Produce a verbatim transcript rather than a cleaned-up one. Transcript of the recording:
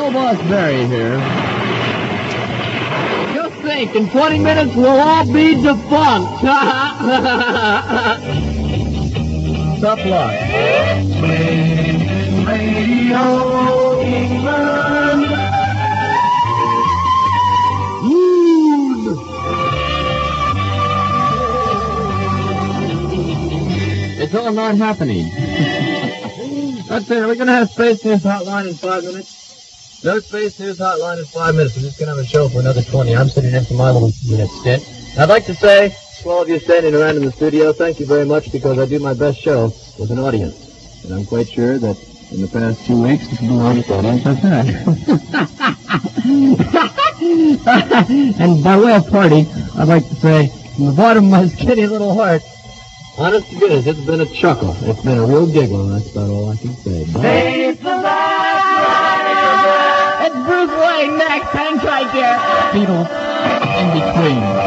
Bill Boss Barry here. Just think, in twenty minutes we'll all be defunct. Tough luck. Radio England. It's all not happening. That's it. We're going to have Space News Hotline in five minutes. No Space News Hotline in five minutes. We're just going to have a show for another twenty. I'm sitting in for my little minute stint. I'd like to say to all of you standing around in the studio, thank you very much, because I do my best show with an audience. And I'm quite sure that in the past two weeks, this is the largest audience I've had. And by way of party, I'd like to say, from the bottom of my skinny little heart, honest to goodness, it's been a chuckle. It's been a real giggle. That's about all I can say. Bye. It's Bruce Wayne next. Hang tight there. Beatles in between.